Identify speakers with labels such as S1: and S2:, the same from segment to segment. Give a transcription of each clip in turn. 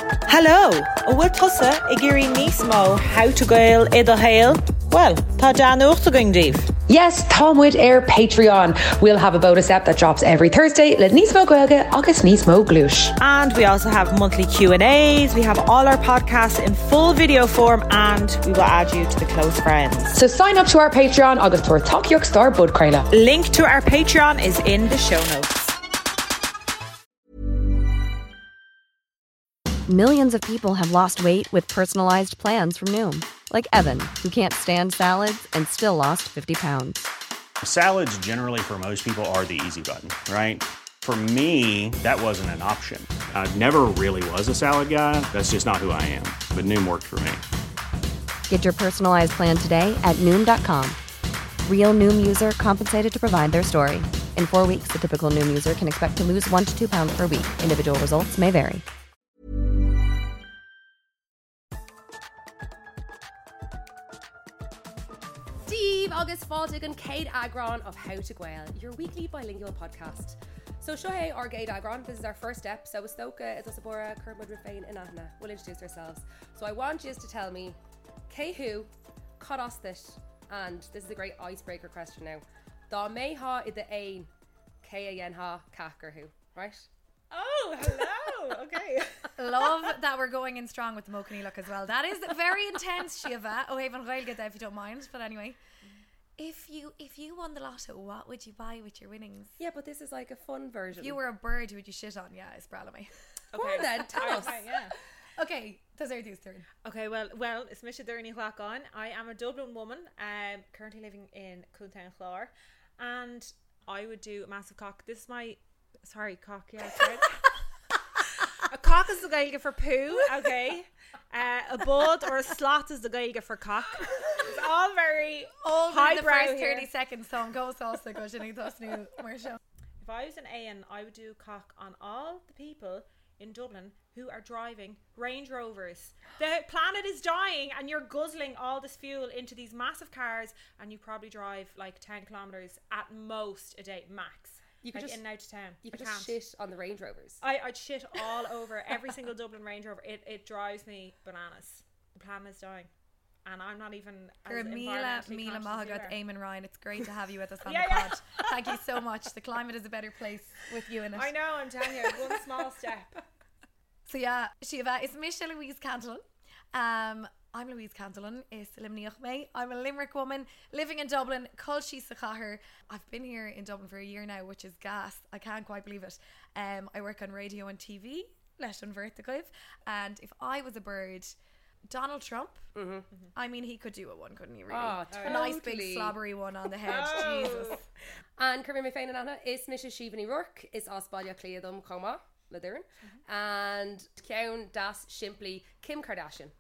S1: Hello, a bhfuil tusa I géirí níos mó how to gael iad a hail? Well, tá Jan uachta going díobh.
S2: Yes, Tomwood Air Patreon. We'll have a bonus app that drops every Thursday. Le níos mó gaeilge agus níos mó glúis.
S1: And we also have monthly Q&As. We have all our podcasts in full video form, and we will add you to the close friends.
S2: So sign up to our Patreon agus tuair Talkyoke Star Bud Creila.
S1: Link to our Patreon is in the show notes.
S3: Millions of people have lost weight with personalized plans from Noom. Like Evan, who can't stand salads and still lost 50 pounds.
S4: Salads generally for most people are the easy button, right? For me, that wasn't an option. I never really was a salad guy. That's just not who I am. But Noom worked for me.
S3: Get your personalized plan today at Noom.com. Real Noom user compensated to provide their story. In 4 weeks, the typical Noom user can expect to lose 1 to 2 pounds per week. Individual results may vary.
S5: August Fáilte and Céad Agron of How to Gael, your weekly bilingual podcast. So Shohei or Céad Agron, this is our first step. So Stoka, it's Osabora, Kermud Rafain and Ahna. We'll introduce ourselves. So I want you to tell me K who, cut us this, and this is a great icebreaker question now. Da may ha I the ain, K-A-N ha, kak or who, right?
S6: Oh, hello. Okay.
S7: Love that we're going in strong with the Mokani look as well. That is very intense, Shiva. Oh, even I'll get that if you don't mind. But anyway. If you won the lotto, what would you buy with your winnings?
S5: Yeah, but this is like a fun version.
S7: If you were a bird, who would you shit on? Yeah, it's Bralamy.
S5: Okay, then tell us.
S6: Yeah.
S7: Okay, that's our turn.
S6: Okay, well, it's Misha Durny Clock on. I am a Dublin woman, currently living in Cooltown Chlár, and I would do a massive cock. This is my cock. Yeah, that's right. A cock is the gaeilge for poo. Okay. A bud or a slot is the gaeilge for cock. It's all very highbrow.
S7: The first
S6: here.
S7: 30 seconds, so I'm going to go to new commercial.
S6: If I was an AN, I would do cock on all the people in Dublin who are driving Range Rovers. The planet is dying and you're guzzling all this fuel into these massive cars, and you probably drive like 10 kilometers at most a day max. You could like just in and out of town.
S5: You could just shit on the Range Rovers.
S6: I'd shit all over every single Dublin Range Rover. It drives me bananas. The planet is dying. And I'm not even
S7: Mila Mahagat, Eamon Ryan. It's great to have you with us on the pod. Thank you so much. The climate is a better place with you in it.
S6: I know, I'm telling you, one small step.
S7: So yeah, Shiva, it's Michelle Louise Cantillon. I'm Louise Cantillon. It's Limniach May. I'm a Limerick woman living in Dublin. Culshi Sachaher. I've been here in Dublin for a year now, which is gas. I can't quite believe it. I work on radio and TV, let on Vertigo. And if I was a bird, Donald Trump, I mean, he could do it one, couldn't he, really?
S5: Oh,
S7: a nice big slobbery one on the head. Jesus.
S5: And Kermud Rafain and Anna is Mrs. Shivani Rourke, is Osbalja Cleadum Coma, Ladirin, and Cian Das Shimply Kim Kardashian.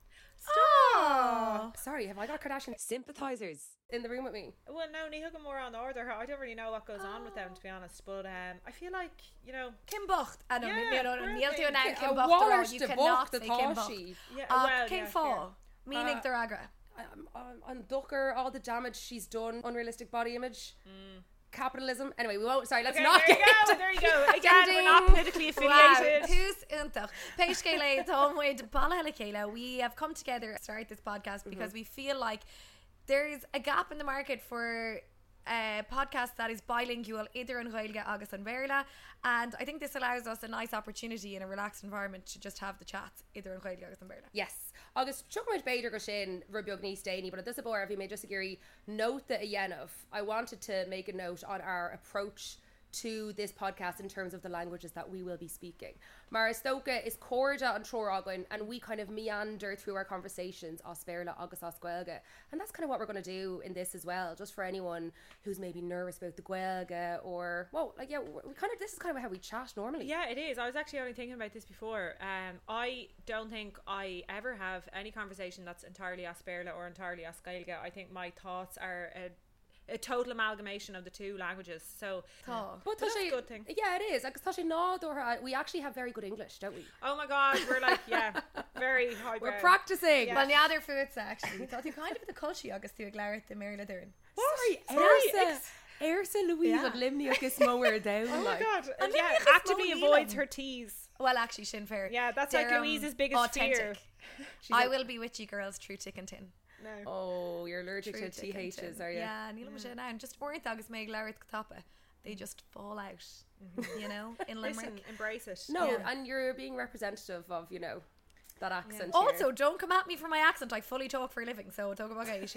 S7: Oh,
S5: sorry, have I got Kardashian sympathizers in the room with me?
S6: Well, no, ni hook more on the order. I don't really know what goes on with them, to be honest. But I feel like, you know,
S7: Kim Bucht. I don't know. Kim
S5: Bucht.
S7: You cannot say Kim Bucht.
S6: Yeah,
S7: Kim Fall. Meaning the Ragra.
S5: On Ducker, all the damage she's done, unrealistic body image. Capitalism. Anyway, we won't. Sorry, let's not get into.
S6: There you go. Again, we're not politically affiliated.
S7: Who's intach? Peish Kayla, Tomwood, Bala Kayla. We have come together to start this podcast because we feel like there's a gap in the market for a podcast that is bilingual, either in Gaeilge agus an Verla, and I think this allows us a nice opportunity in a relaxed environment to just have the chat, either in Gaeilge agus an Verla.
S5: Yes. Agus Chuckmuid Bader go sin Rubiog Ní Stainy, but at this abore if you may just agree note that I wanted to make a note on our approach to this podcast in terms of the languages that we will be speaking. Mar Stoka is Corda and Troragon, and we kind of meander through our conversations os Verla agus os Gaeilge, and that's kind of what we're going to do in this as well, just for anyone who's maybe nervous about the Gaeilge or this is kind of how we chat normally.
S6: Yeah, it is. I was actually only thinking about this before. I don't think I ever have any conversation that's entirely os Verla or entirely os Gaeilge. I think my thoughts are a total amalgamation of the two languages, so but that's a good thing.
S5: Yeah, it is. We actually have very good English, don't we?
S6: Oh my god, we're like very high.
S5: We're practicing.
S7: Well, the other foods actually. Thought you kind of the culture agus to Glareth the Mary Ladern.
S5: Ersa Louise of Limniach is mower down.
S6: Oh my god. And actively avoids her teas.
S7: Well, actually, Shin Fair.
S6: Yeah, that's like Louise's biggest fear.
S7: I will be with you girls through thick and thin.
S6: No.
S5: Oh, you're allergic to THs, are you?
S7: Yeah, Neil Michelle now. And just orient agus meg Larry Katapa. They just fall out, you know, in Limerick.
S6: Listen, embrace it.
S5: No, and you're being representative of, you know, that accent.
S7: Yeah. Also, don't come at me for my accent. I fully talk for a living, so talk about it.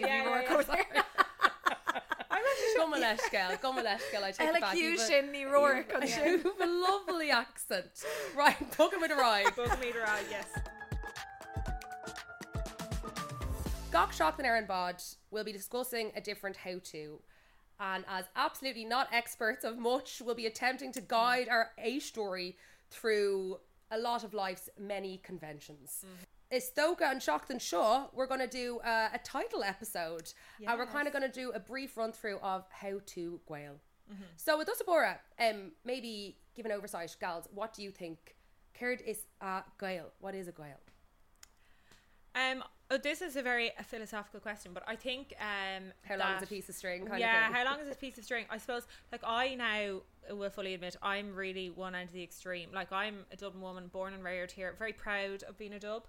S5: Gummaleshkel, I take it back.
S7: Elocution, ní roar.
S5: You have a lovely accent. Right, book him with a ride.
S6: Book him with a ride, yes.
S5: Gach Shock and Erin Bod will be discussing a different how-to. And as absolutely not experts of much, we'll be attempting to guide our A-story through a lot of life's many conventions. Is Stoka and Shocked and Shaw, we're going to do a title episode.
S7: Yes.
S5: And we're kind of going to do a brief run through of how to Gael. So with us, Abora, maybe give an oversight, gals, what do you think? Caird is a Gael. What is a Gael?
S6: This is a very philosophical question, but I think
S5: how long is a piece of string? Kind of thing.
S6: How long is a piece of string? I suppose, like, I now will fully admit I'm really one end of the extreme. Like, I'm a Dublin woman, born and reared here, very proud of being a Dub.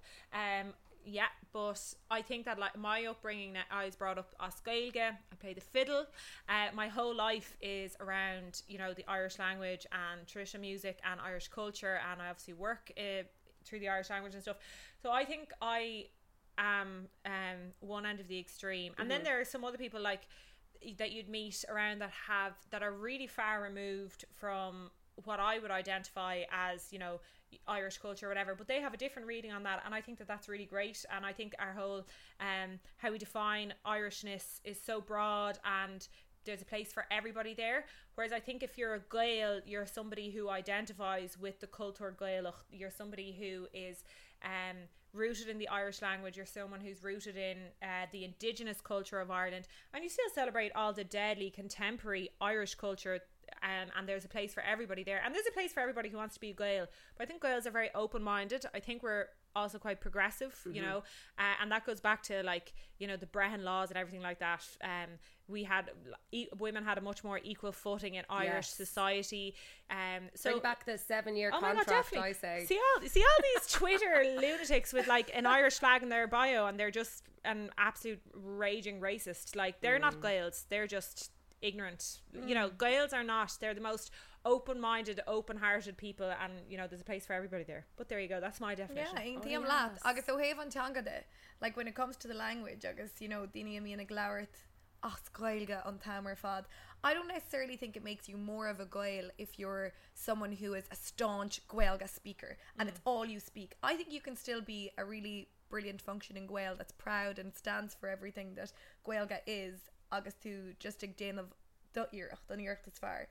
S6: But I think that, like, my upbringing, I was brought up as Gaeilge. I play the fiddle. My whole life is around, you know, the Irish language and traditional music and Irish culture, and I obviously work through the Irish language and stuff. So I think I am one end of the extreme, and then there are some other people like that you'd meet around that are really far removed from what I would identify as, you know, Irish culture or whatever, but they have a different reading on that, and I think that that's really great. And I think our whole how we define Irishness is so broad, and there's a place for everybody there. Whereas I think if you're a Gael, you're somebody who identifies with the Cultúr Gaelach. You're somebody who is rooted in the Irish language. You're someone who's rooted in the indigenous culture of Ireland, and you still celebrate all the deadly contemporary Irish culture. And there's a place for everybody there, and there's a place for everybody who wants to be a Gael. But I think Gaels are very open-minded. I think we're also quite progressive, you know, and that goes back to, like, you know, the Brehon laws and everything like that. We had women had a much more equal footing in Irish society. So
S5: bring back the 7-year
S6: my
S5: contract.
S6: God, definitely.
S5: I say.
S6: See all these Twitter lunatics with, like, an Irish flag in their bio, and they're just an absolute raging racist. Like, they're not Gaels. They're just ignorant. You know, Gaels are not. They're the most open-minded, open-hearted people, and, you know, there's a place for everybody there. But there you go, that's my definition.
S7: Yeah, yes. Agus so have antanga de. Like, when it comes to the language, agus, you know, dini amina glaurit as Gaelga on tamer fad. I don't necessarily think it makes you more of a Gael if you're someone who is a staunch Gaelga speaker and it's all you speak. I think you can still be a really brilliant functioning Gael that's proud and stands for everything that Gaelga is, agus to just ag déanamh don iarcht is far.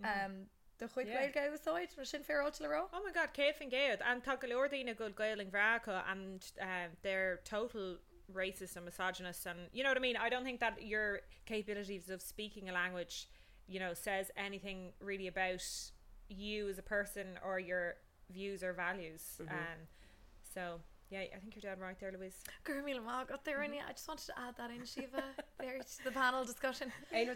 S7: The chuig Gaelga úsáid mar sin fear áit le rá.
S6: Oh my God, Céad Fin Géad, and tá go leor daoine go Gaeling Vraca, and they're total racist and misogynist, and you know what I mean. I don't think that your capabilities of speaking a language, you know, says anything really about you as a person or your views or values. So yeah, I think you're dead right there, Louise.
S7: I just wanted to add that in, Shiva, there to the panel discussion.
S5: Louise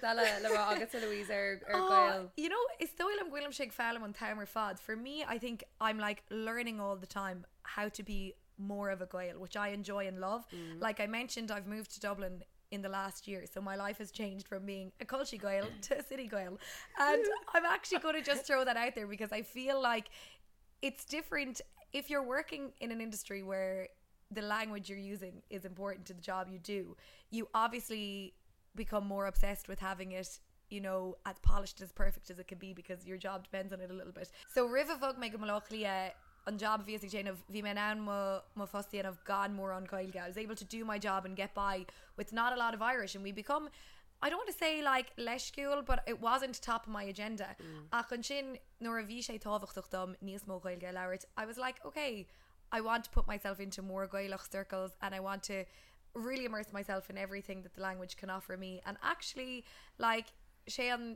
S7: you know, it's the William Shig Fallon on Timer Fod. For me, I think I'm like learning all the time how to be more of a Gael, which I enjoy and love. Like I mentioned, I've moved to Dublin in the last year, so my life has changed from being a culture Gael to a city Gael, and I'm actually going to just throw that out there because I feel like it's different if you're working in an industry where the language you're using is important to the job you do. You obviously become more obsessed with having it, you know, as polished, as perfect as it can be, because your job depends on it a little bit. So Riva Vog Mega Malachlia on job of of Vimenan mo Fostian of gone more on Gaelga. I was able to do my job and get by with not a lot of Irish, and we become, I don't want to say like leishgul, but it wasn't top of my agenda. I was like, okay, I want to put myself into more Gaelach circles, and I want to really immerse myself in everything that the language can offer me. And actually, like, I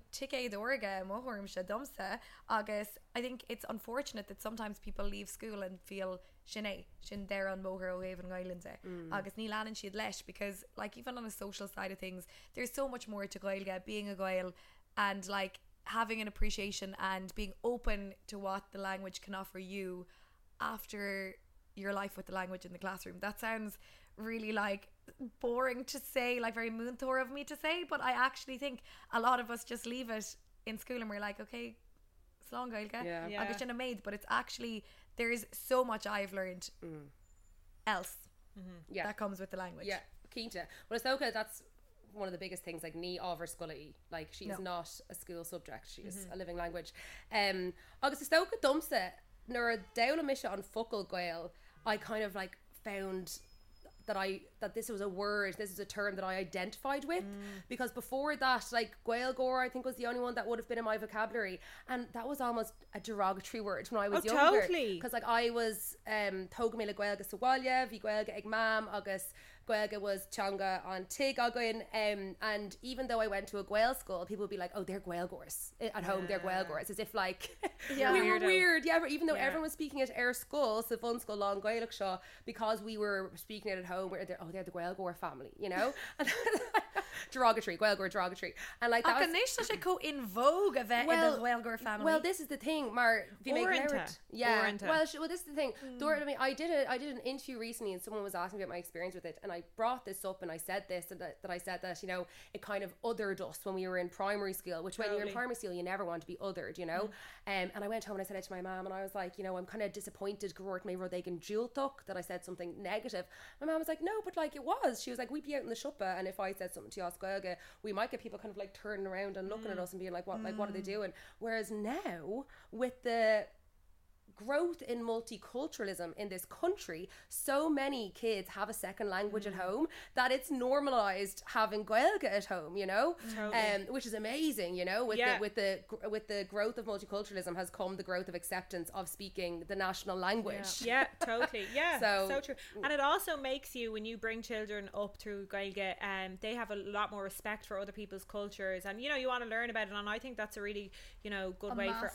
S7: think it's unfortunate that sometimes people leave school and feel shin there on moher o haven islands agus ní lanin siad leis, because like even on a social side of things there's so much more to Gaelga, being a Gael, and like having an appreciation and being open to what the language can offer you. after your life with the language in the classroom? That sounds really like boring to say, like very moon Thor of me to say, but I actually think a lot of us just leave it in school and we're like, okay, slán Gaeilge, agus sin a maid, but it's actually, there is so much I've learned else that comes with the language.
S5: Yeah, Keenta. Well, Ahsoka, that's one of the biggest things, like ní ábhar scoilí, like she is not a school subject, she is a living language. Agus Ahsoka dumsa, nuair daola mise an focal Gael, I kind of like found that this was a word, this is a term that I identified with, because before that, like Gaeilgeoir, I think was the only one that would have been in my vocabulary, and that was almost a derogatory word when I was younger.
S6: Totally.
S5: Because like I was tóga mé le Gaeilge sa bhaile, bhí Gaeilge ag mam, agus Gaeilge was teanga an tig again, and even though I went to a Gael school, people would be like, oh, they're Gaeilgeoirs at home, they're Gaeilgeoirs, as if like we were weird. Yeah, even though everyone was speaking it ar school, so fun school long Gaelic show, because we were speaking it at home, they're the Gaeilgeoir family, you know. Derogatory, Gaeilgeoir derogatory, and like that was
S7: go in vogue of it in the Gaeilgeoir family.
S5: Well, this is the thing, Mar. Well, this is the thing. I mean, I did an interview recently, and someone was asking me about my experience with it, and I brought this up, and I said this, that I said that, you know, it kind of othered us when we were in primary school, which when you're in primary school, you never want to be othered, you know. And I went home and I said it to my mum, and I was like, you know, I'm kind of disappointed that I said something negative. My mum was like, no, but like it was. She was like, we'd be out in the shoppa, and if I said something to us Gaeilge, we might get people kind of like turning around and looking at us and being like, what are they doing? Whereas now, with the growth in multiculturalism in this country, so many kids have a second language at home that it's normalized having Gaeilge at home, you know. Which is amazing, you know. With the growth of multiculturalism has come the growth of acceptance of speaking the national language.
S6: Yeah, totally. Yeah, so true. And it also makes you, when you bring children up through Gaeilge, they have a lot more respect for other people's cultures, and you know, you want to learn about it, and I think that's a really, you know, good way for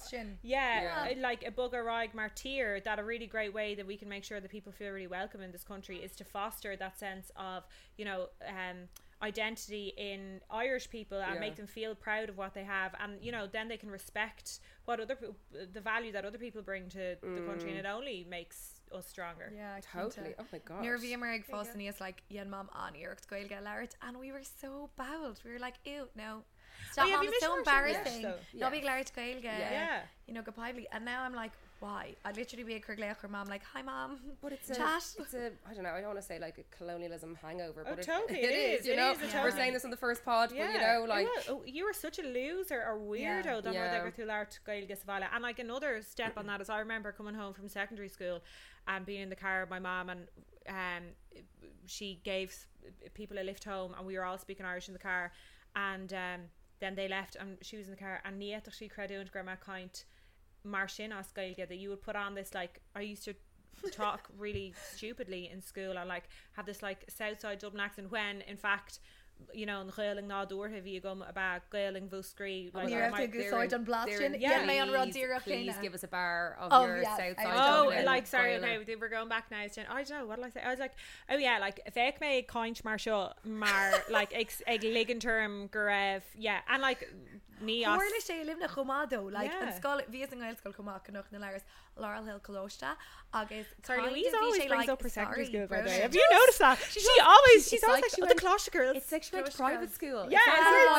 S6: like a bugger ride martyr, that a really great way that we can make sure that people feel really welcome in this country is to foster that sense of, you know, identity in Irish people and make them feel proud of what they have, and you know, then they can respect what the value that other people bring to the country, and it only makes us stronger.
S7: Yeah,
S5: totally. Oh my god.
S7: Near bhí mar ag fásanní is like yen mom an iarcht Gaeilge leirt, and we were so bowled. We were like, ew, no. Stop, it's so embarrassing. No big leirt Gaeilge. You know, go pibely. And now I'm like, why? I'd literally be a Crigleach her mom, like, hi mom.
S5: But it's
S7: chat.
S5: I don't know, I don't want to say like a colonialism hangover, but
S6: totally
S5: it is, you know. We're saying this on the first pod, but you know, like
S6: you were such a loser or weirdo than whatever through l'art Gaeilge sa bhaile. And like another step on that is, I remember coming home from secondary school and being in the car with my mom, and she gave people a lift home, and we were all speaking Irish in the car, and then they left, and she was in the car, and níach she creadúint gur ma kaint mar sin as Gaeilge, that you would put on this, like, I used to talk really stupidly in school and like have this like Southside Dublin accent, when in fact, you know, in Gaeling nádúrtha bhí gom about Gaeling bhúscrí, like
S7: you have to go side on blasting.
S5: Please give us a bar of your Southside
S6: Dublin. Like, sorry, okay, we're going back now. I don't know, what did I say? I was like, oh yeah, like bheith mé caint mar seo mar like ag liganterm gur raibh, and like ní as
S7: Horla sé lim na chomado, like an school vís an Gael school chomá canoch na Laras Laurel Hill Colósta agus.
S6: Sorry, Louise always brings up her secondary school, by the way. Have you noticed that? She's always like she went to Closh girls.
S5: It's like she went to private school.
S6: Yeah,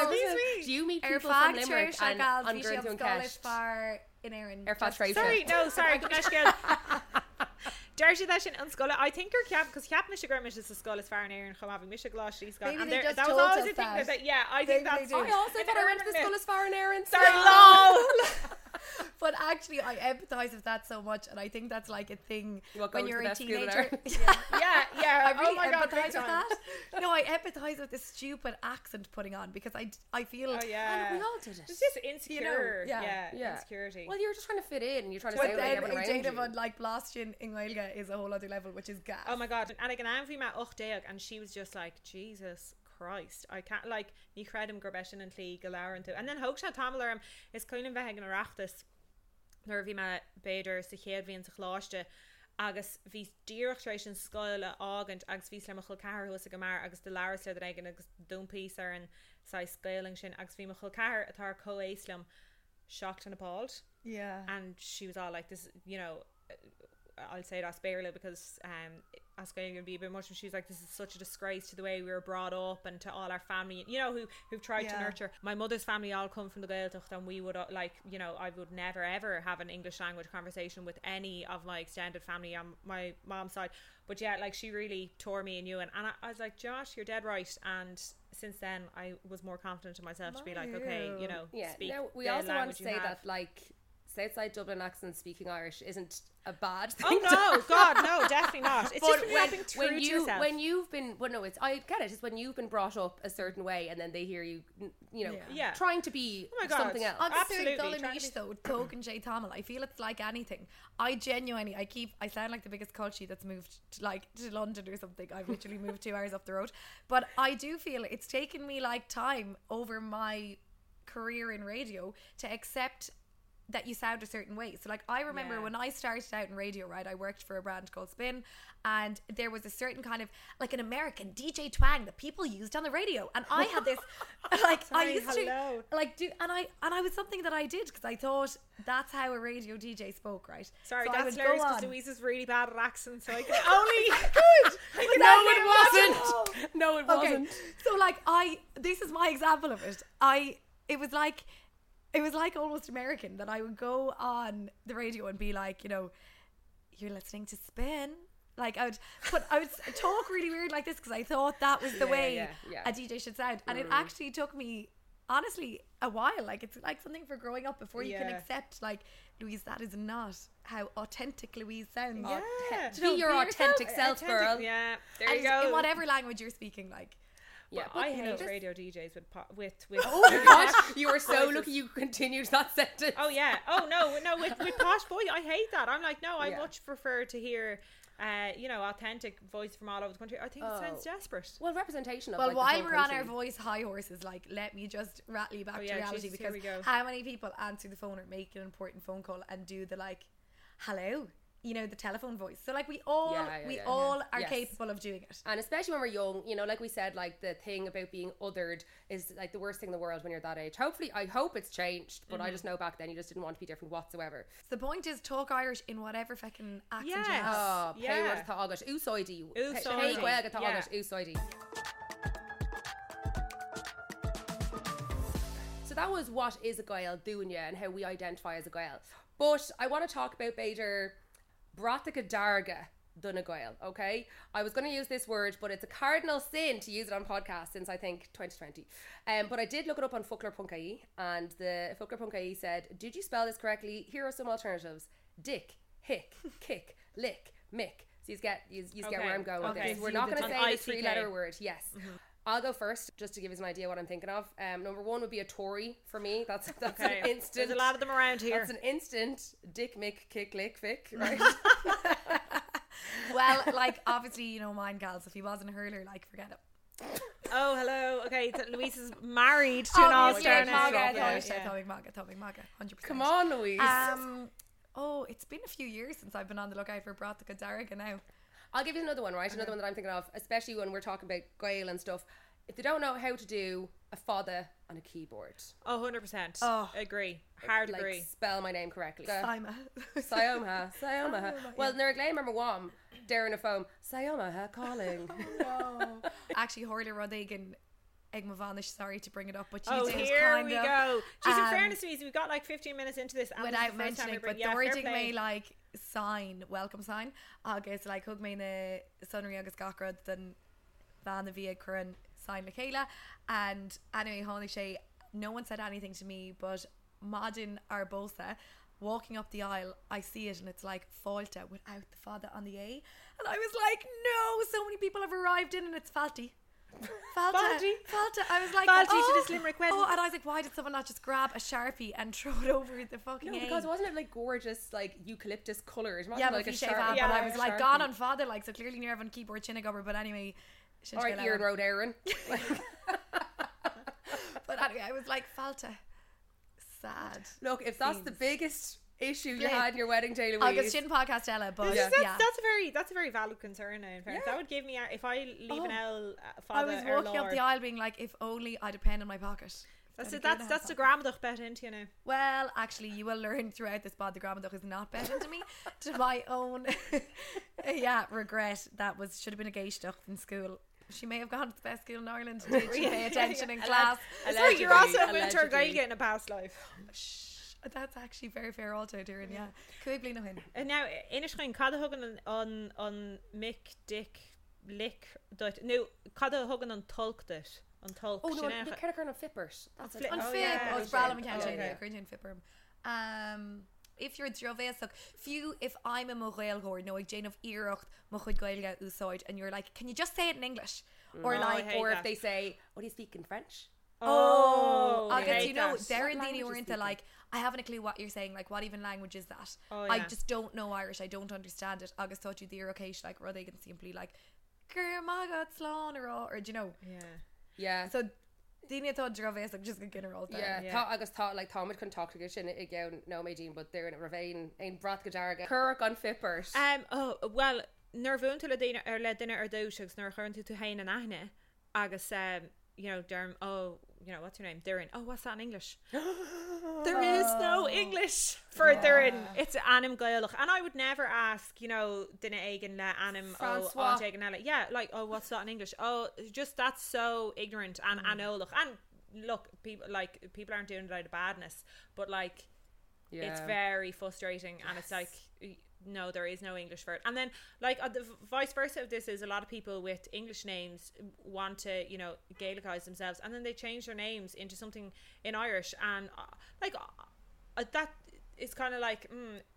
S6: do
S5: you meet people from Limerick and on Gurns and Cash?
S7: In Erin.
S6: Sorry, Darcy that in unscola. I think her cap, because cap Michigan is the school is far in Erin, come having Michigan Gloss, she's got, and that was always a thing that I think that's.
S5: I also thought I went to the school as far in Erin.
S6: Sorry, lol.
S7: But actually, I empathise with that so much, and I think that's like a thing when you're a teenager.
S6: I really
S7: empathise with that. No, I empathise with the stupid accent putting on, because I feel.
S5: Oh yeah, we all did it.
S6: It's just insecure. You know, insecurity.
S5: Well, you're just trying to fit in, and you're trying to say everyone around you.
S7: But like Blastion in Gaeilge is a whole other level, which is gas.
S6: Oh my god! And like an Anfi met Uchdeag, and she was just like, Jesus Christ, I can't, like, ní credim Gorbeshin and Tlí Galaran too. And then Hogsha Tamalarm is kind of vegan or aftis. Nor bhí me beidir sa chéad bhíon sa chláiste, agus bhí dírechtration scoile ágant, agus bhí le chul cahar huasa go mar, agus de laras le aigen agus dúmpís ar an sa scaling sin, agus bhí chul cahar atá co-Éislam shocked and appalled.
S7: Yeah.
S6: And she was all like, this, you know, I'll say it Asperla because as going to be a bit much, she's like, this is such a disgrace to the way we were brought up and to all our family, you know, who've tried to nurture. My mother's family all come from the Gaeltacht, and we would like, you know, I would never ever have an English language conversation with any of my extended family on my mom's side. But yeah, like she really tore me a new one, and I was like, Josh, you're dead right. And since then I was more confident in myself to be like, okay, you know, speak.
S5: Now, we
S6: the
S5: also want
S6: language
S5: to
S6: you
S5: say
S6: have.
S5: that like Southside Dublin accent speaking Irish isn't a bad thing.
S6: Oh no, God, no, definitely not. It's just when being true to yourself.
S5: When you've been, well, no, it's, I get it. It's when you've been brought up a certain way, and then they hear you, you know, trying to be something else.
S7: I'm
S6: Absolutely,
S7: absolutely
S6: trying to be-
S7: though, Tog and Jay Tamil. I feel it's like anything. I genuinely, I sound like the biggest culture that's moved to London or something. I've literally moved 2 hours up the road, but I do feel it's taken me like time over my career in radio to accept that you sound a certain way. So like I remember when I started out in radio, right, I worked for a brand called Spin, and there was a certain kind of like an American DJ twang that people used on the radio, and I had this like I used to like do, and I was something that I did because I thought that's how a radio DJ spoke, right?
S6: Sorry,
S7: so
S6: that's hilarious because Louise is really bad at accents, so I can only
S5: No, it wasn't.
S7: So like this is my example of it. It was like almost American that I would go on the radio and be like, you know, you're listening to Spin. Like I would talk really weird like this because I thought that was the way a DJ should sound. And it actually took me, honestly, a while. Like it's like something for growing up before you can accept, like, Louise, that is not how authentic Louise sounds.
S6: Yeah.
S5: Be your authentic self, girl.
S6: Yeah, there
S7: And
S6: you go.
S7: in whatever language you're speaking, like.
S5: Yeah,
S6: But I hate radio DJs with
S5: Oh my gosh, you were so lucky you continued that sentence.
S6: Oh yeah. Oh no, with posh boy, I hate that. I'm like, no, I much prefer to hear you know, authentic voice from all over the country. I think it sounds desperate.
S5: Well, representation of
S7: Well,
S5: like,
S7: while
S5: the whole
S7: we're on
S5: country.
S7: our voice high horses, like, let me just rattle you back to reality,
S6: Jesus, here
S7: because
S6: we go.
S7: how many people answer the phone or make an important phone call and do the like, hello, you know, the telephone voice. So like we all are capable of doing it.
S5: And especially when we're young, you know, like we said, like the thing about being othered is like the worst thing in the world when you're that age. Hopefully, I hope it's changed, but I just know back then you just didn't want to be different whatsoever.
S7: The point is, talk Irish in whatever fucking accent you
S6: Yes.
S7: have.
S5: Oh,
S6: Yeah.
S5: Pei tágat, úsáidí.
S6: Úsáidí.
S5: Pei gaeilge
S6: Yeah.
S5: tágat, úsáidí. So that was what is a Gael doing and how we identify as a Gael. But I want to talk about Beidir Bratacha Darga duna Gael, okay? I was going to use this word, but it's a cardinal sin to use it on podcasts since I think 2020. But I did look it up on Fuckler.ie, and the Fuckler.ie said, did you spell this correctly? Here are some alternatives. Dick, hick, kick, lick, mick. So you get where I'm going with
S6: Okay.
S5: this. We're not going to
S6: An
S5: say the
S6: ICK.
S5: 3-letter word. Yes. I'll go first, just to give us an idea what I'm thinking of. Number one would be a Tory for me. That's
S6: Okay.
S5: an instant.
S6: There's a lot of them around here.
S5: That's an instant dick, mick, kick, lick, fick, right?
S7: Well, like, obviously, you know, mine gals, if he wasn't a hurler, like, forget it.
S6: Oh, hello. Okay, so Louise is married to an all-star now.
S7: Topic Maga, 100%.
S5: Come on, Louise.
S7: It's been a few years since I've been on the lookout for Bratacha Darga now.
S5: I'll give you another one, right? Another one that I'm thinking of, especially when we're talking about Gael and stuff. If they don't know how to do a fada on a keyboard,
S6: Oh, 100%.
S7: Oh.
S6: Agree. Hard
S5: like
S6: agree.
S5: spell my name correctly.
S7: Saima.
S5: Sayoma. Well, Nerglay remember Wam, Darren a foam. Sayoma calling.
S7: Actually, Horler Rodegan, Egma Vanish, sorry to bring it up, but you
S6: Oh,
S7: did
S6: here
S7: kind
S6: we
S7: of,
S6: go. Jeez, in fairness, Louise, we've got like 15 minutes into this. And
S7: without
S6: this is the first time
S7: mentioning,
S6: we bring-
S7: but the
S6: fair
S7: wording
S6: play.
S7: may like sign, welcome sign. Agus like hug me na sunri agus gacrod than van the via current sign la Kayla. And anyway, holy shay, no one said anything to me, but Madin Arbosa walking up the aisle, I see it and it's like Falta without the father on the A, and I was like, no, so many people have arrived in and it's Falty. Falta. I was like,
S6: Falty to this Limerick wedding.
S7: and I was like, why did someone not just grab a Sharpie and throw it over the fucking
S5: No,
S7: A?
S5: because wasn't it like gorgeous, like eucalyptus colours?
S7: Yeah,
S5: like
S7: but
S5: a
S7: shave
S5: Sharpie.
S7: out,
S6: Yeah,
S7: but I was like
S5: Sharpie.
S7: gone on father, like, so clearly near having keyboard chinnagover, but anyway.
S5: All right, Ian Road Aaron.
S7: But anyway, I was like, Falta. Sad.
S5: Look, if that's the
S7: Scenes.
S5: biggest issue you
S7: Yeah.
S5: had in your wedding day,
S7: I'll
S5: Louise.
S7: get Shin podcast Ella, but
S5: Yeah.
S6: That's a very valid concern now, in fairness. That would give me if I leave an L
S7: I
S6: father
S7: was
S6: or
S7: walking up
S6: Lord.
S7: the aisle being like, if only I had a pen in my pocket.
S6: That's the gramadach bet into you now.
S7: Well, actually, you will learn throughout this pod the gramadach is not bet into me, to my own regret. That should have been a gay stuff in school. She may have gone to the best school in Ireland. Did she pay attention in class?
S6: So you're also a winter Gaeilge in a past life.
S7: That's actually very fair also, Darren. Yeah. Cúig no hin.
S6: And now, Inishchain, Cada Hugan on Mick, Dick, Lick, no, Cada Hugan on Tulk it. On Tulk.
S5: Oh, no, Kerrigan on Fippers. That's it.
S7: On Fib. Oh, it's Brala McKenzie. Grinjan Fipper. If you're Droveasach, few if I'm a Morail Gord, no, Jane of Irocht, Mochud Gailga Usoid, and you're like, can you just say it in English? Or
S5: if they say, what do you speak in French?
S7: I guess you know, Darren Dini were into like, I haven't a clue what you're saying, like what even language is that? I just don't know Irish, I don't understand it. Agus thought you the Irokation like rather than simply like Germagat Slán or do you know?
S5: Yeah.
S7: So Dini thought Droveas like just gonna roll down.
S5: Yeah. Agus thought like Tom can talk to Gishin again no Medine, but they're in a ravine in Brat Gadarga. Kirk on Fippers.
S6: Well, nervún to le dinner or douches nor churn to hain and ahne. Agus you know, Derm, you know, what's your name? Darren. Oh, what's that in English? There is no English for Darren. It's Anim Gaelach. And I would never ask, you know, Dinna Egan la Anim
S5: Francois.
S6: Yeah, like, what's that in English? Just that's so ignorant and Anolach. And look, people aren't doing it out of badness, but like, it's very frustrating. And it's like, no, there is no English for it. And then like the vice versa of this is a lot of people with English names want to, you know, Gaelicize themselves, and then they change their names into something in Irish, and that is kind of like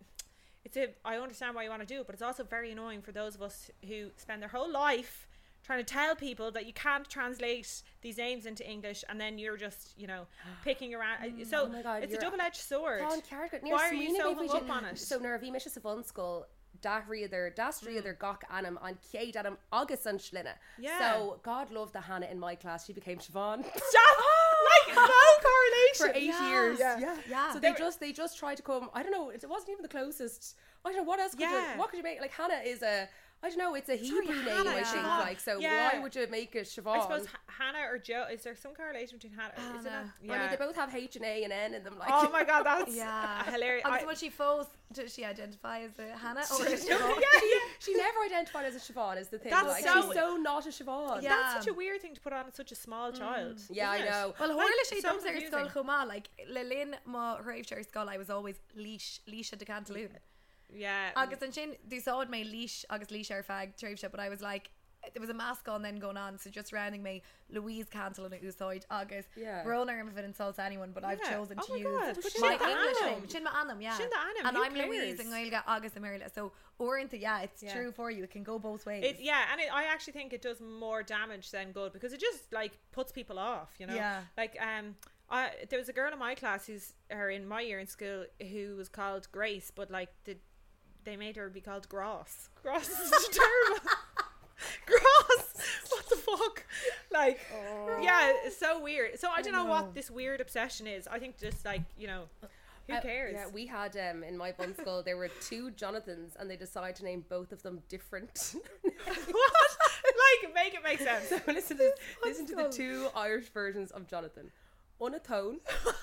S6: I understand why you want to do it, but it's also very annoying for those of us who spend their whole life trying to tell people that you can't translate these names into English, and then you're just, you know, picking around. So it's a double-edged sword. Why are you so hung up on it?
S5: So nervy Mrs. Savon School Dastri gach anam on Kate Adam August and Schlinna. So God loved the Hannah in my class. She became Siobhan.
S6: Like no correlation
S5: for 8 years. Yeah. So they just tried to come. I don't know. It wasn't even the closest. I don't know what else. What could you make? Like Hannah is a. I don't know, it's a Hebrew name, I think. Like, so why would you make it Siobhan?
S6: I suppose Hannah or Joe. Is there some correlation between Hannah? Is it
S5: I mean, they both have H and A and N in them. Like,
S6: oh my god, that's hilarious.
S7: And so she falls. Does she identify as a Hannah or a
S5: Siobhan? She never identified as a Siobhan. Is the thing?
S6: That's
S5: like,
S6: so,
S5: she's so not a Siobhan.
S6: That's such a weird thing to put on such a small child.
S5: Yeah, I know.
S7: Well, Horla she comes there skull chuma like Lilin ma Ravecher skull. I was always leash at the Cantaloon.
S6: Yeah.
S7: Agus and Shin they saw my leash Agus leash our fag Traveship, but I was like there was a mask on then going on, so just rounding me Louise Cancel and Usoid Agus. Roller if it insults anyone, but I've chosen to use my English name. Shinma Anam, and I'm Louise and I'll get Agus and Marila. So it's true for you. It can go both ways.
S6: I actually think it does more damage than good, because it just like puts people off, you know. Like there was a girl in my class in my year in school who was called Grace, but like they made her be called Gross. Gross is terrible. Gross. What the fuck? Like, it's so weird. So I don't know what this weird obsession is. I think just like, you know, who cares?
S5: Yeah, we had in my bun school there were 2 Jonathans, and they decided to name both of them different.
S6: What? Like, make it make sense.
S5: So listen to the 2 Irish versions of Jonathan. Unatone.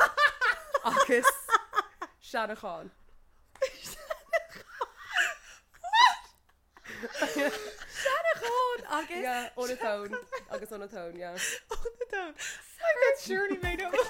S5: Agus. Shanachon.
S7: Shanachon Agus.
S5: Yeah, Unatone. Agus Unatone, yeah.
S6: Unatone. That's surely made up.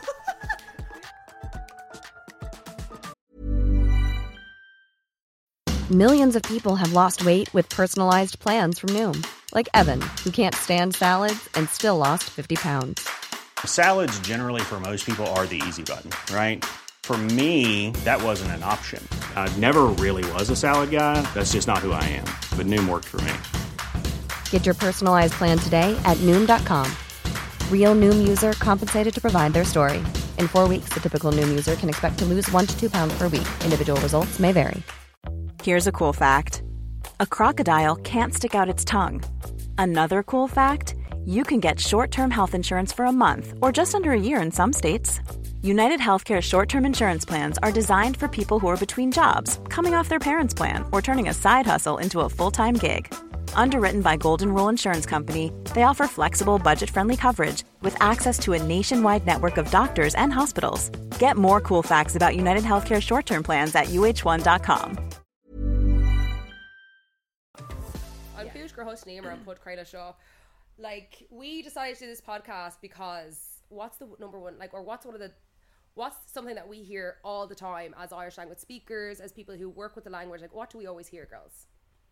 S3: Millions of people have lost weight with personalized plans from Noom. Like Evan, who can't stand salads and still lost 50 pounds.
S4: Salads generally for most people are the easy button, right? For me, that wasn't an option. I never really was a salad guy. That's just not who I am. But Noom worked for me.
S3: Get your personalized plan today at Noom.com. Real Noom user compensated to provide their story. In 4 weeks, the typical Noom user can expect to lose 1 to 2 pounds per week. Individual results may vary.
S8: Here's a cool fact. A crocodile can't stick out its tongue. Another cool fact, you can get short-term health insurance for a month or just under a year in some states. United Healthcare short-term insurance plans are designed for people who are between jobs, coming off their parents' plan, or turning a side hustle into a full-time gig. Underwritten by Golden Rule Insurance Company, they offer flexible, budget-friendly coverage with access to a nationwide network of doctors and hospitals. Get more cool facts about United Healthcare short-term plans at uh1.com.
S5: I'm Poosh Grahus Neimer and Put Creila Shaw. Like, we decided to do this podcast because what's the number one, like, or what's something that we hear all the time as Irish language speakers, as people who work with the language? Like, what do we always hear, girls?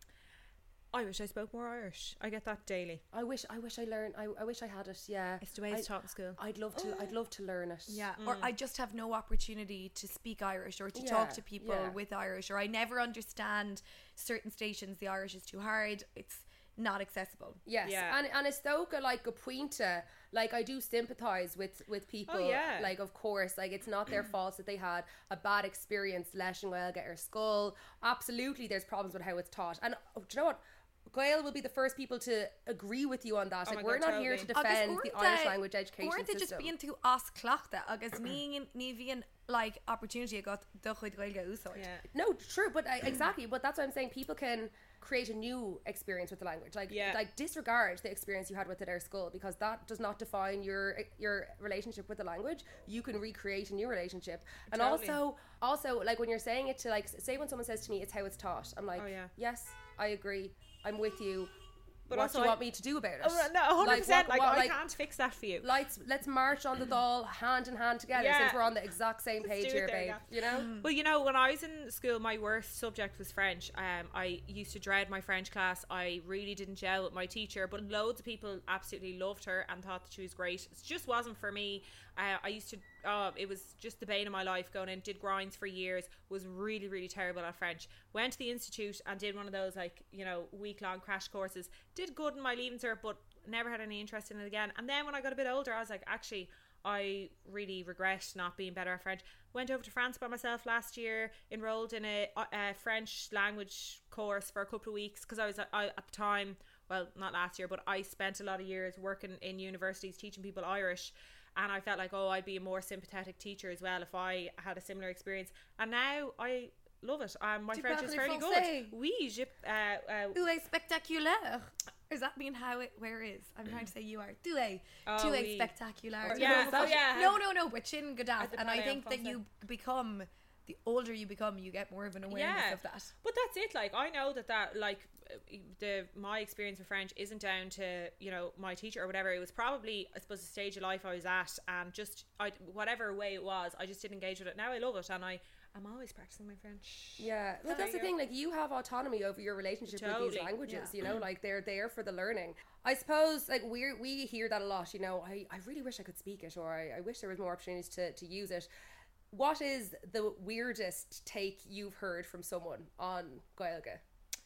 S6: I wish I spoke more Irish. I get that daily.
S5: I wish I learned. I wish I had it. Yeah,
S6: It's the way it's taught in school.
S5: I'd love to learn it.
S7: Yeah, or I just have no opportunity to speak Irish or to talk to people with Irish, or I never understand certain stations. The Irish is too hard. It's not accessible.
S5: Yes, and it's tóca like a pointe. Like, I do sympathise with people.
S6: Oh, yeah.
S5: Like, of course, like, it's not their fault that they had a bad experience leising Gaeilge ar school. Absolutely, there's problems with how it's taught. And do you know what? Gael will be the first people to agree with you on that. Like, we're not here to defend the Irish language education system.
S7: Weren't they just being too as clachta agus ní bhíon like opportunity got do chuid Gaeilge úsáid.
S5: Yeah. No, true, but exactly. But that's what I'm saying. People can create a new experience with the language. Like disregard the experience you had with it at school, because that does not define your relationship with the language. You can recreate a new relationship. And also like, when you're saying it to, like, say when someone says to me it's how it's taught, I'm like, yes, I agree, I'm with you. But what do you want me to do about it?
S6: No, 100%. Like, I can't fix that for you.
S5: Let's march on the doll hand in hand together, since we're on the exact same page here, babe. You know?
S6: Well, you know, when I was in school, my worst subject was French. I used to dread my French class. I really didn't gel with my teacher, but loads of people absolutely loved her and thought that she was great. It just wasn't for me. I used to, it was just the bane of my life. Going in, did grinds for years, was really, really terrible at French. Went to the institute and did one of those, like, you know, week-long crash courses. Did good in my Leaving Cert, but never had any interest in it again. And then when I got a bit older, I was like, actually, I really regret not being better at French. Went over to France by myself last year, enrolled in a French language course for a couple of weeks, because I was at the time, well, not last year, but I spent a lot of years working in universities teaching people Irish. And I felt like, I'd be a more sympathetic teacher as well if I had a similar experience. And now I love it. My French is fairly good. Oui, je...
S7: Tu es spectaculaire. Does that mean where is? I'm trying to say you are. Tu es spectaculaire.
S6: Yeah,
S7: No, but chin godat. And I think that you become... The older you become, you get more of an awareness of that.
S6: But that's it. Like, I know that like my experience with French isn't down to, you know, my teacher or whatever. It was probably, I suppose, the stage of life I was at, and just whatever way it was, I just didn't engage with it. Now I love it, and I'm always practicing my French.
S5: Yeah, well, that's the thing. Like, you have autonomy over your relationship with these languages. You know, like, they're there for the learning. I suppose, like, we hear that a lot. You know, I really wish I could speak it, or I wish there was more opportunities to use it. What is the weirdest take you've heard from someone on Gaeilge?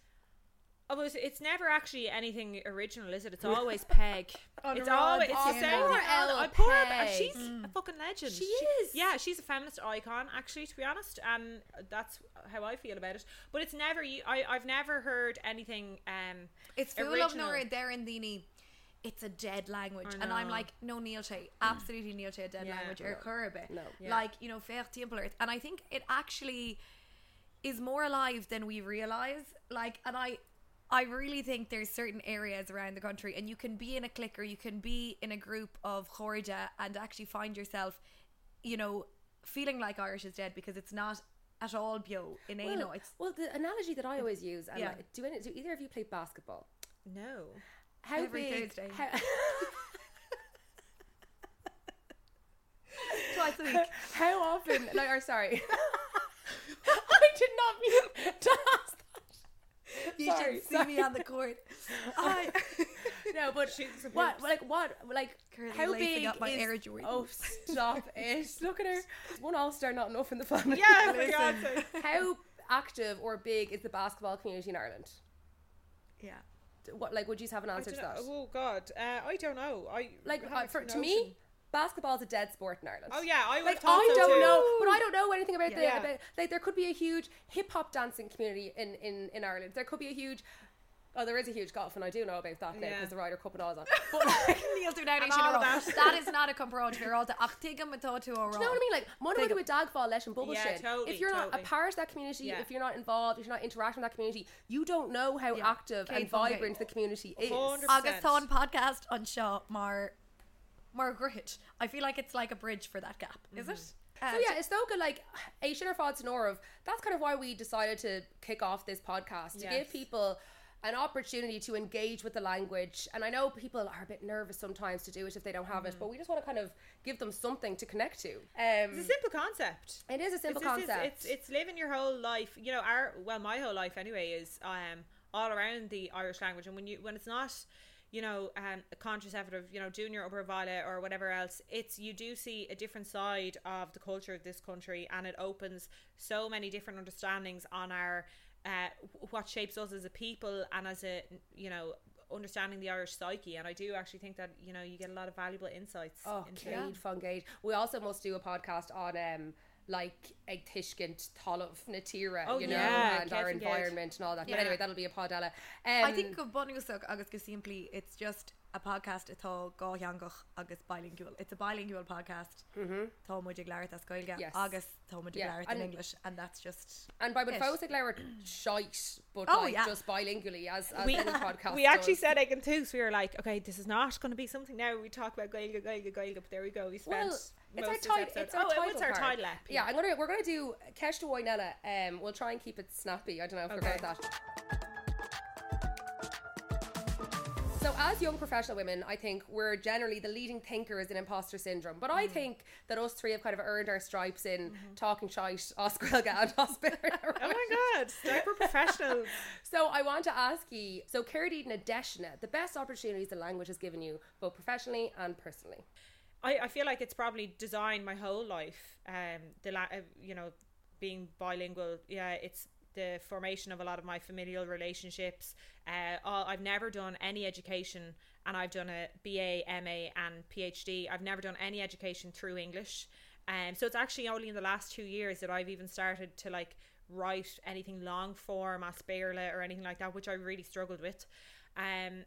S6: Oh, it's never actually anything original, is it? It's always Peg. It's always the same thing. Poor Peg. She's a fucking legend.
S5: She is.
S6: Yeah, she's a feminist icon, actually, to be honest, and that's how I feel about it. But it's never. I've never heard anything.
S7: It's full of Nora Derendini. It's a dead language, and I'm like, no, Níolte, absolutely Níolte, a dead language. No. Like, you know, fair timpler. And I think it actually is more alive than we realize. Like, and I really think there's certain areas around the country, and you can be in a clique or you can be in a group of Chorja and actually find yourself, you know, feeling like Irish is dead, because it's not at all bio in Aino.
S5: Well, the analogy that I always use, and do either of you play basketball?
S6: No.
S7: Every Thursday.
S5: Twice a week. How often? Sorry. I did not mean to ask that.
S7: You should see me on the court.
S5: No, but what? How big
S7: up my
S5: is?
S7: Air Jordan.
S5: Oh, stop it! Look at her. One All-Star, not enough in the family.
S6: Yeah, for God's sake.
S5: How active or big is the basketball community in Ireland?
S7: Yeah.
S5: What, like, would you have an answer to that?
S6: Oh God, I don't know.
S5: To me, basketball's a dead sport in Ireland.
S6: Oh yeah, I would.
S5: I don't know, but I don't know anything about about, like, there could be a huge hip hop dancing community in Ireland. There could be a huge Oh, there is a huge gulf, and I do know about that now
S6: Yeah.
S5: because the Ryder Cup and all that. But like,
S7: Níl tú náid
S6: And
S7: sin
S6: all
S7: rá.
S6: that.
S7: That is not a compróid fearálta ach tuigem atá tú ó
S5: do you know what I mean? Like, one way with Dagfall, let and bubble
S6: Yeah,
S5: shit.
S6: totally,
S5: If you're not a
S6: totally.
S5: part of that community,
S6: Yeah.
S5: if you're not involved, if you're not interacting with that community, you don't know how active and
S7: Kate Von Gate.
S5: vibrant the community is.
S6: 100%.
S7: Agus tá an podcast an seo mar gruit. I feel like it's like a bridge for that gap, is it?
S5: So yeah, it's so good. Like, Asian or Fod Sonora, that's kind of why we decided to kick off this podcast to
S6: Yes.
S5: give people an opportunity to engage with the language. And I know people are a bit nervous sometimes to do it if they don't have it, but we just want to kind of give them something to connect to.
S6: It's a simple concept.
S5: It is a simple
S6: It's-
S5: concept.
S6: It's living your whole life. You know, my whole life anyway is all around the Irish language, and when it's not, you know, a conscious effort of, you know, doing your upper violet or whatever else, you do see a different side of the culture of this country, and it opens so many different understandings on our what shapes us as a people and as a, you know, understanding the Irish psyche. And I do actually think that, you know, you get a lot of valuable insights.
S5: Oh,
S6: into
S5: Cade Fungate. We also must do a podcast on like ag tishkent Tolov Natira,
S6: Oh,
S5: you know,
S6: yeah,
S5: and our
S6: Kevin Gate.
S5: environment and all that.
S6: Yeah.
S5: But anyway, that'll be a podella.
S7: I think go bonúsach agus go simply it's just a podcast atá gáheangach agus bilingual. It's a bilingual podcast. Tá muid ag leir as Gaeilge
S5: Yes.
S7: agus tá muid ag
S5: Yeah,
S7: leir
S5: and-
S7: in English, and that's just
S5: And by
S7: it.
S5: Fosig Lewer shite, but
S7: Oh,
S5: like
S7: yeah.
S5: just bilingually as
S6: we,
S5: any podcast.
S6: we actually
S5: does.
S6: said Egg and Toos. We were like, okay, this is not going to be something now. We talk about Gaeilge, but there we go. We spent
S5: Well, it's
S6: most
S5: our
S6: of this
S5: title.
S6: episode.
S5: It's our
S6: Oh,
S5: title.
S6: it's our
S5: card.
S6: title app.
S5: Yeah, we're gonna do Kesh to Wainella. We'll try and keep it snappy. I don't know if we're
S6: Okay.
S5: good at that. So as young professional women, I think we're generally the leading thinkers in imposter syndrome. But I think that us three have kind of earned our stripes in talking shite, Oscar and Hospital.
S6: Oh my god, super professional.
S5: So I want to ask you, so Cerdine Adeshna, the best opportunities the language has given you, both professionally and personally.
S6: I feel like it's probably designed my whole life. You know, being bilingual. Yeah, it's the formation of a lot of my familial relationships. I've never done any education, and I've done a BA, MA and PhD. I've never done any education through English. So it's actually only in the last 2 years that I've even started to like write anything long form, Asperla or anything like that, which I really struggled with. And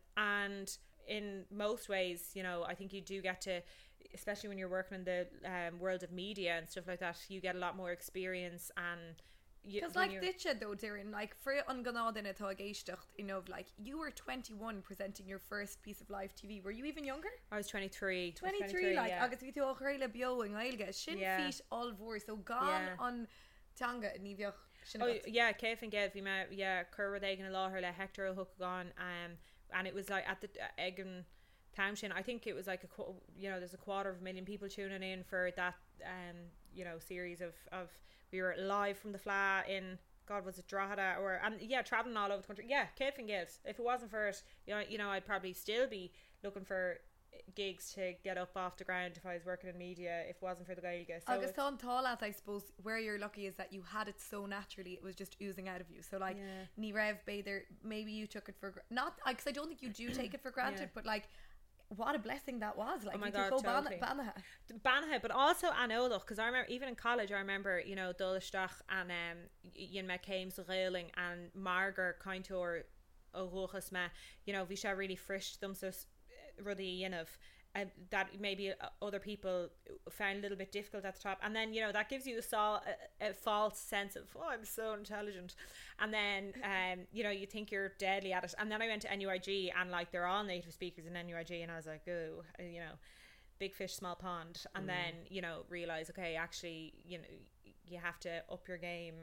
S6: in most ways, you know, I think you do get to, especially when you're working in the world of media and stuff like that, you get a lot more experience. And
S7: because like ditcha though, Darren, like for an ganad in a géistecht, you know, like you were 21 presenting your first piece of live TV. Were you even younger?
S6: I was 23.
S7: 23, like
S6: yeah.
S7: agus vi tú chréile bio in Gaeilge sin
S6: Yeah.
S7: feet all vor so gone
S6: Yeah.
S7: on tanga ní bheoch sin
S6: Oh yeah, Keith and Gav, Curra Egan Lawher le Hector Hook and it was like at the Egan Township. I think it was like there's 250,000 people tuning in for that series of we were live from the Fla in was it Drogheda traveling all over the country. Yeah, Keith and Gav. If it wasn't for it, you know, I'd probably still be looking for gigs to get up off the ground if I was working in media if it wasn't for the Gaeilge. So
S7: agus tá an tálaat, I suppose where you're lucky is that you had it so naturally, it was just oozing out of you. So like ní raibh beidir, maybe you took it for not because I don't think you do take it for granted, but like what a blessing that was. Like,
S6: oh my god, totally. Banha, but also Anolach, because I remember even in college, I remember, you know, Dulistach and Ian McCame's railing and Margaret Kaintor O'Rochas me, you know, we shall really frish them so ruddy, you know, that maybe other people found a little bit difficult at the top, and then, you know, that gives you a false sense of, oh, I'm so intelligent, and then you know, you think you're deadly at it. And then I went to NUIG, and like they're all native speakers in NUIG, and I was like, oh, you know, big fish small pond. And then, you know, realize, okay, actually, you know, you have to up your game.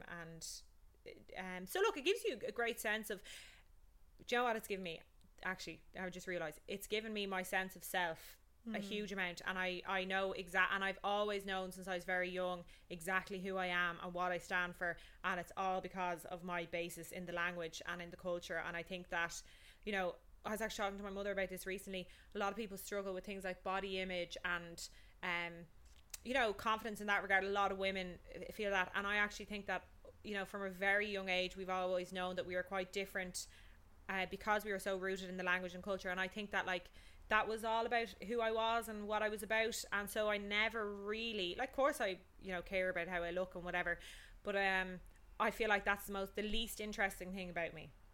S6: And so look, it gives you a great sense of, do you know what it's given me? Actually, I just realized it's given me my sense of self a huge amount, and I know and I've always known since I was very young exactly who I am and what I stand for, and it's all because of my basis in the language and in the culture. And I think that, you know, I was actually talking to my mother about this recently. A lot of people struggle with things like body image and you know, confidence in that regard. A lot of women feel that, and I actually think that, you know, from a very young age we've always known that we are quite different because we were so rooted in the language and culture. And I think that like that was all about who I was and what I was about, and so I never really, like, of course I, you know, care about how I look and whatever, but I feel like that's the least interesting thing about me.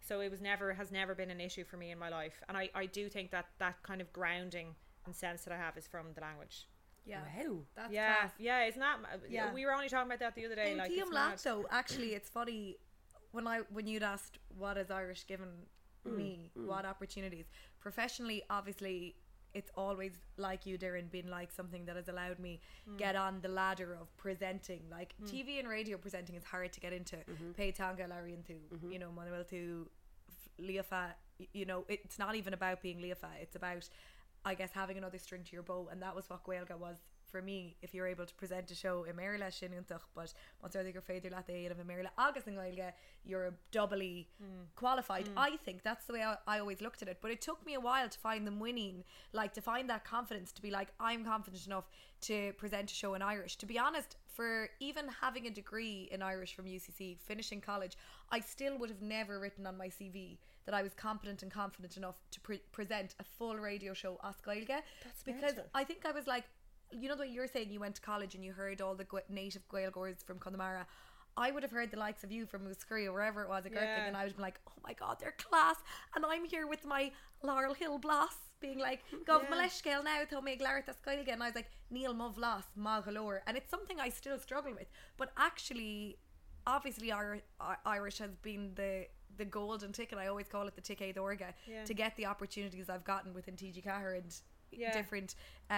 S6: So it has never been an issue for me in my life, and I do think that kind of grounding and sense that I have is from the language.
S7: Yeah,
S5: Wow.
S7: that's
S6: Yeah,
S7: class.
S6: yeah, it's not.
S7: Yeah.
S6: We were only talking about that the other day.
S7: In
S6: Like,
S7: Liam
S6: it's mad.
S7: Lato, actually, it's funny when you'd asked what has Irish given me, what opportunities professionally. Obviously, it's always like you, Darren, been like something that has allowed me get on the ladder of presenting. Like TV and radio presenting is hard to get into. Pei Tonga, Larry and Tu, you know, Manuel Tu, Leafa. You know, it's not even about being Leafa. It's about, I guess, having another string to your bow, and that was what Gaeilge was for me. If you're able to present a show in Merla Shinuntuch, but once you're further lat the of Merla August and Gaeilge, you're doubly qualified. I think that's the way I always looked at it. But it took me a while to find them winning, like to find that confidence to be like, I'm confident enough to present a show in Irish. To be honest, for even having a degree in Irish from UCC, finishing college, I still would have never written on my CV that I was competent and confident enough to present a full radio show as Gaeilge. That's because mental. I think I was like, you know the way you're saying you went to college and you heard all the native Gaeilgeoirs from Connemara. I would have heard the likes of you from Muscree or wherever it was at Gertling, and I would have been like, oh my god, they're class, and I'm here with my Laurel Hill Bloss being like, Gov Maleshgale now tho me Glarth as Gaeilge, and I was like, Neil Muv Loss Ma Galore, and it's something I still struggle with. But actually, obviously Irish has been the golden ticket. I always call it the ticket Orga to get the opportunities I've gotten within TG Cahir and different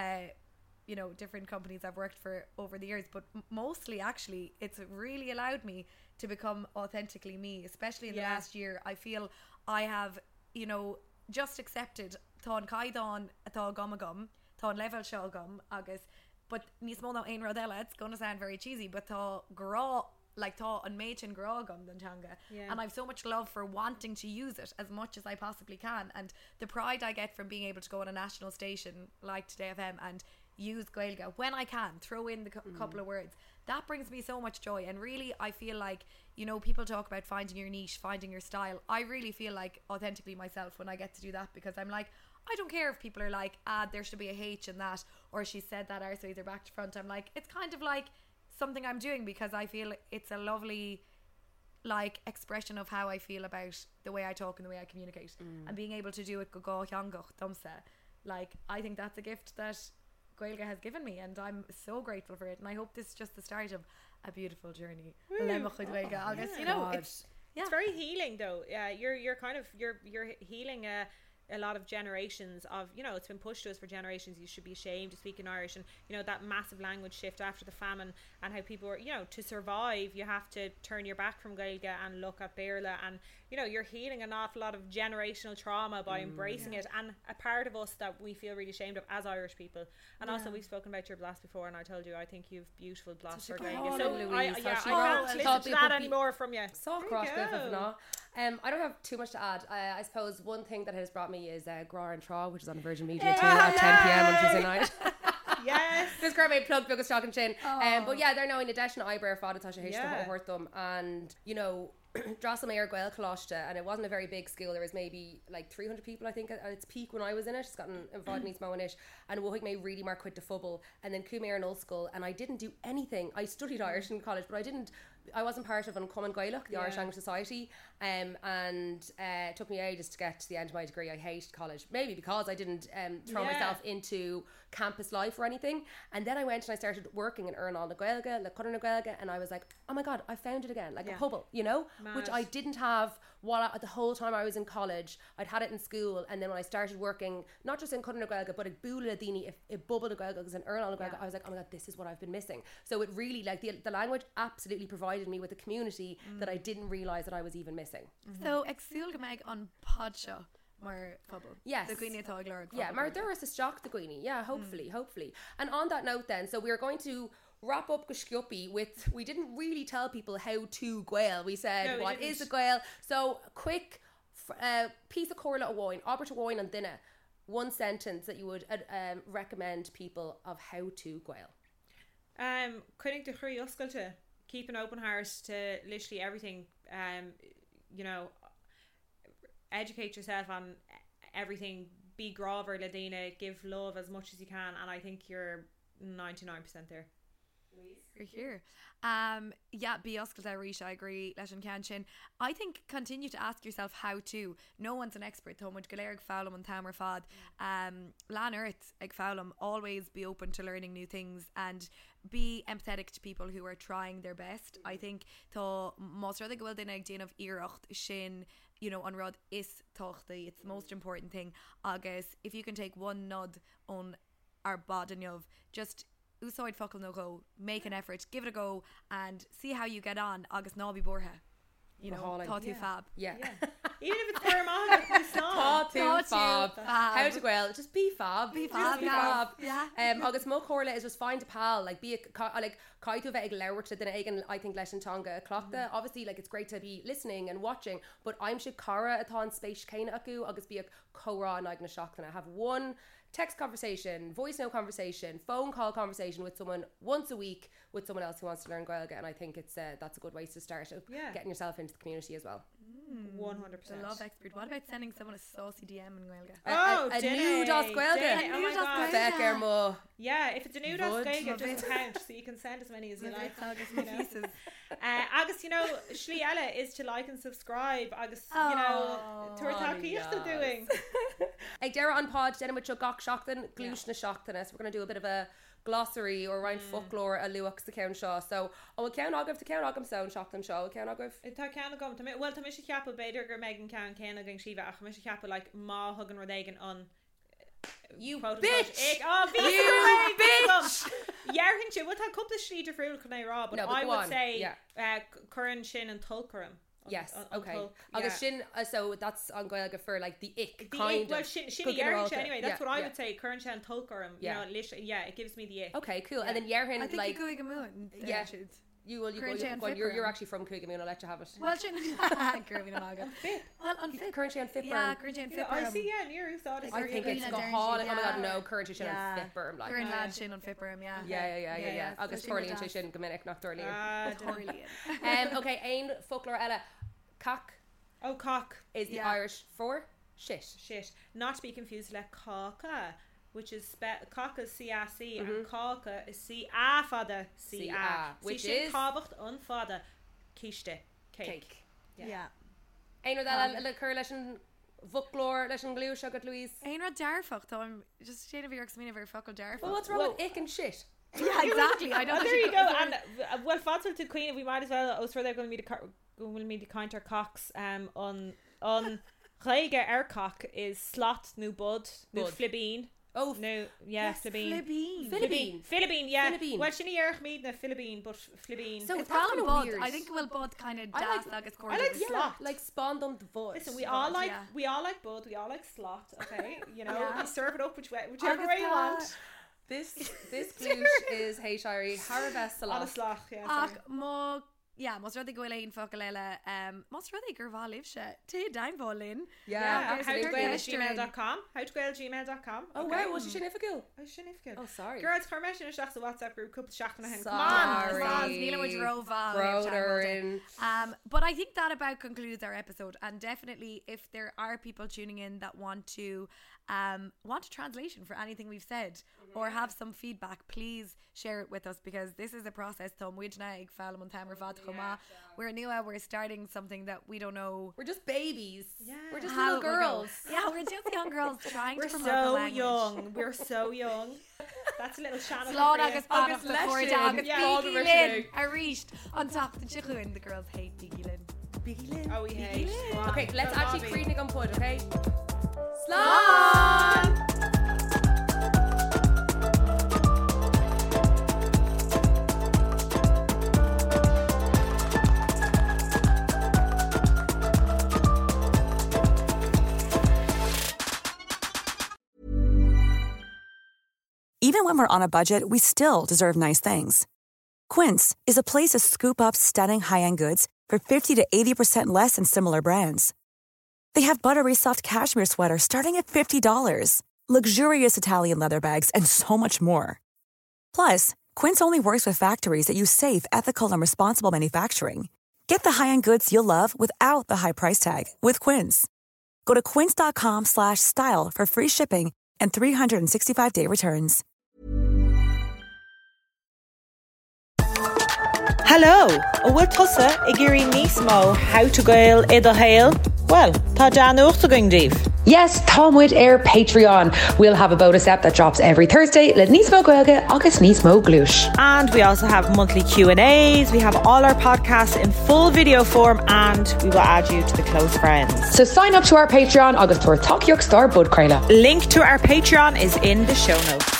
S7: you know, different companies I've worked for over the years. But mostly actually it's really allowed me to become authentically me, especially in the last year. I feel I have, you know, just accepted Thon Kaidon Thon Gumagum Thon Level Shogum August, but Nismono Ain Rodella, it's gonna sound very cheesy, but Thon Gra like Thon and Machin Grogum Dantanga. And I've so much love for wanting to use it as much as I possibly can, and the pride I get from being able to go on a national station like Today FM and use Gaeilge when I can, throw in the couple of words, that brings me so much joy. And really I feel like, you know, people talk about finding your niche, finding your style. I really feel like authentically myself when I get to do that, because I'm like, I don't care if people are like, there should be a H in that, or she said that arseways are back to front. I'm like, it's kind of like something I'm doing because I feel it's a lovely like expression of how I feel about the way I talk and the way I communicate, and being able to do it go Hyangoch Dumsa, like I think that's a gift that Gaeilge has given me, and I'm so grateful for it. And I hope this is just the start of a beautiful journey. You know, it's
S6: very healing though. Yeah, you're kind of you're healing a lot of generations of, you know, it's been pushed to us for generations, you should be ashamed to speak in Irish, and you know that massive language shift after the famine, and how people were, you know, to survive you have to turn your back from Gaeilge and look at Béarla, and you know you're healing an awful lot of generational trauma by embracing it, and a part of us that we feel really ashamed of as Irish people. And also we've spoken about your blast before, and I told you I think you've beautiful blast for Gaeilge, so I can't listen to that anymore from you.
S5: So cross I don't have too much to add. I suppose one thing that has brought me is Gra and Tra, which is on Virgin Media too at 10 p.m. on Tuesday night.
S6: Yes.
S5: This girl made plug Bugus Stock and Chin. But yeah, they're now in addition Ibra Fada Tasha Hishta hurt them, and you know Drosselmeyer Gael Colossta, and it wasn't a very big school. There was maybe like 300 people I think at its peak when I was in it. It's gotten invited me to Mowinish, and Wohig may really mark quit the fubble, and then Cumair and Old School, and I didn't do anything. I studied Irish in college, but I wasn't part of Uncommon Gaelic, the Irish Language Society, and it took me ages to get to the end of my degree. I hated college, maybe because I didn't throw myself into campus life or anything. And then I went and I started working in Ernan na Gaeilge, Le Cutter na Gaeilge, and I was like, oh my god, I found it again, like a hubble, you know, which I didn't have the whole time I was in college. I'd had it in school, and then when I started working, not just in Cutter na Gaeilge, but at Bula Dini, if Bubble na Gaeilge, because in Ernan na Gaeilge, I was like, oh my god, this is what I've been missing. So it really, like the language absolutely provided me with a community that I didn't realise that I was even missing.
S7: So Exul Meg on Podshaw Mar Fubble.
S5: Yes.
S7: The Queenie Togler.
S5: Yeah, Mar there was a shock the Queenie. Yeah, hopefully. And on that note then, so we are going to wrap up Gashkiopi with, we didn't really tell people how to Gael. We said, what is a Gael? So quick piece of Corla a wine, Albert a wine and dinner. One sentence that you would recommend people of how to Gael.
S6: Cunning to Churi Uscalte. Keep an open heart to literally everything. You know, educate yourself on everything. Be grover Ladina, give love as much as you can, and I think you're 99% there.
S5: Louise?
S7: Here. Yeah, be oscailta Risha, I agree. Lesson Kanchin. I think continue to ask yourself how to. No one's an expert. Though Galerg Fowlam and Tamar Fad. Lan Earth Eg Fowlam. Always be open to learning new things and be empathetic to people who are trying their best. I think to most rather go in ag din of Irocht Shin, you know, on Rod is tochti. It's the most important thing. Agus, if you can take one nod on our body of just úsáid focail no go, make an effort, give it a go and see how you get on agus ná bí bortha. You know, thought you fab.
S5: Yeah.
S6: Even if it's Paramount, it's not.
S5: Thought you fab. How to well, just be fab.
S7: Be fab.
S5: Just be fab.
S7: Yeah.
S5: Agus mo corla is just find a pal, like be a like kaitu vet lewerta than again I think lesson tonga clockta. Obviously, like it's great to be listening and watching, but I'm sure Cara a ton space kaina aku agus be a cora and agna shock than I have one text conversation, voice note conversation, phone call conversation with someone once a week with someone else who wants to learn Gaeilge, and I think it's that's a good way to start getting yourself into the community as well.
S6: 100%.
S7: I love expert. What about sending someone a saucy DM in Gaeilge?
S5: A nude as Gaeilge.
S6: Oh my God.
S5: Becker mo.
S6: Yeah, if it's a nude as Gaeilge, it doesn't count, so you can send as many as you like. Agus, you know, Shli Ella is to like and subscribe. Agus, you know, Tuairtha you're doing.
S5: Ag Dara on pod, then with Gach Shockton, Glúis na Shocktoness. We're going to do a bit of a glossary or around folklore a luach the count shaw. So, count agam to count agam sound Shockton shaw. Count agam.
S6: Tá ceanna gom. Well, tá mis ceappa beidir gur Megan cean ceanna gan siva ach mis ceappa like má hugan rodagan on.
S5: You bitch!
S6: You bitch! Yerhin she would have couple of sheet of fruit can I rob, but
S5: no,
S6: I would say curran shin and tulkaram.
S5: Yes, okay. Agus shin, so that's on Gaeilge for like the ick
S6: the
S5: kind
S6: ick, well,
S5: of.
S6: Shin anyway, that's what I would say. Curran shin and tulkaram. You know, it gives me the ick.
S5: Okay, cool. And then Yerhin,
S7: I think
S5: like
S7: Coogamoon.
S5: Yeah. You you're actually from Coogamoon, I'll let you have it.
S7: Well,
S5: Currently on Fitburn.
S7: Yeah, currently on Fitburn.
S6: I see, yeah, near thought
S5: I think it's got hall. Oh my God, no, currently on Fitburn. Like
S7: current lad shin on Fitburn,
S5: yeah. August Torley and Shin Gominic not Torley. Okay, Ain Folklore Ella Cock.
S6: Oh, cock
S5: is the Irish for shit.
S6: Not to be confused with caca, which is caca is C-A-C and caca is C-A-fada C-A,
S5: which is
S6: cábacht unfada quichte cake.
S7: Yeah.
S5: Einar that le cur leis folklore leis glue sugar Louise.
S7: Einar darfacht. I'm just shade of your examine very fuckle darfacht.
S5: Well, what's wrong with ick and shit?
S7: Yeah, exactly. I don't.
S6: There you go. And well, fadsel to Queen. We might as well. I was sure they're going to be the counter cocks. On Gaeilge cock is slot new bud new flibine. Oh no, yeah,
S7: Philippine.
S6: Yeah. Philippine. Well, shini mead na Philippine, but Philippine.
S7: So it's kind of bud. I think we'll bud kind of daft like
S6: I like slot,
S5: like spawned on the voice.
S6: Listen, we all like bud, we all like slot. Okay, you know, you serve it up whichever way you want.
S5: This glúis is Haishari Harvest Salon.
S6: Slach, yeah.
S7: Yeah, most rather go in Fokalella. Most rather Gurva live shit. Tay down Bolin.
S6: Yeah. How to gmail.com.
S5: Oh, wow, was she Shinifagil?
S6: Oh,
S5: sorry.
S6: Girls, Carmesh in a Shach's WhatsApp group, couple Shachna hen.
S5: Sorry.
S7: Come on. Neela would Rova. But I think that about concludes our episode. And definitely, if there are people tuning in that want a translation for anything we've said or have some feedback, please share it with us, because this is a process. We're new. We're starting something that we don't know.
S5: We're just babies. Yeah. We're just little girls.
S7: We're just young girls trying to promote
S6: the
S7: language.
S6: We're so young. That's a little channel.
S7: Slán agus August Biggie Lynn are reached on top of the chicken. The girls hate Biggie Lynn.
S6: Oh, we hate.
S5: Okay, let's actually create a put, okay? Slán!
S9: Even when we're on a budget, we still deserve nice things. Quince is a place to scoop up stunning high-end goods for 50 to 80% less than similar brands. They have buttery soft cashmere sweaters starting at $50, luxurious Italian leather bags, and so much more. Plus, Quince only works with factories that use safe, ethical, and responsible manufacturing. Get the high-end goods you'll love without the high price tag with Quince. Go to quince.com/style for free shipping and 365-day returns.
S1: Hello, bhfuil tusa I géirí níos mó how to gael idir hail? Well, tá Dan uachta going Dave.
S2: Yes, Tomwood Air Patreon. We'll have a bonus app that drops every Thursday. Let níos mó gaeilge agus níos mó glúis.
S1: And we also have monthly Q&As. We have all our podcasts in full video form, and we will add you to the close friends.
S2: So sign up to our Patreon agus tuair Takiok Star Bud Crayla.
S1: Link to our Patreon is in the show notes.